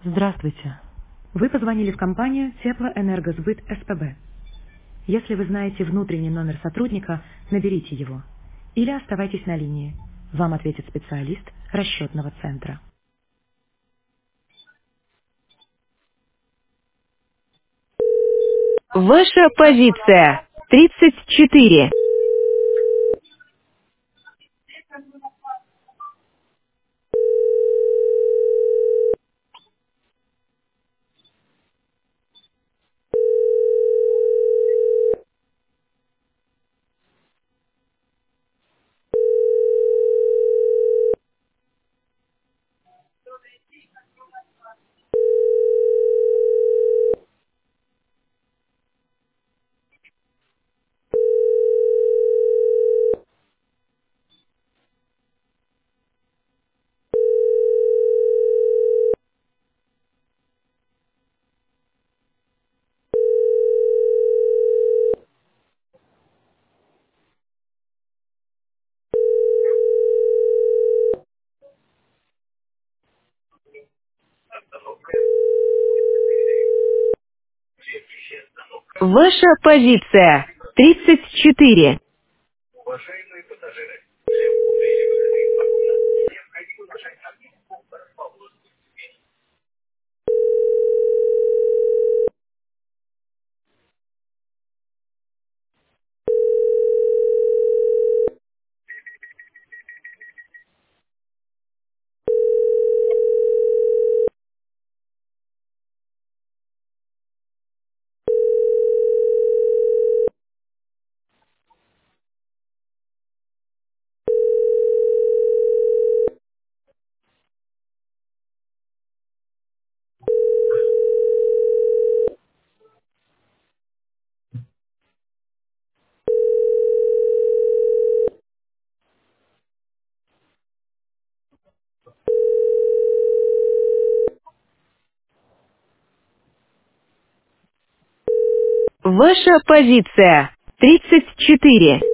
Здравствуйте. Вы позвонили в компанию Теплоэнергосбыт СПБ. Если вы знаете внутренний номер сотрудника, наберите его. Или оставайтесь на линии. Вам ответит специалист расчетного центра. Ваша позиция 34. Ваша позиция 34. Ваша позиция 34.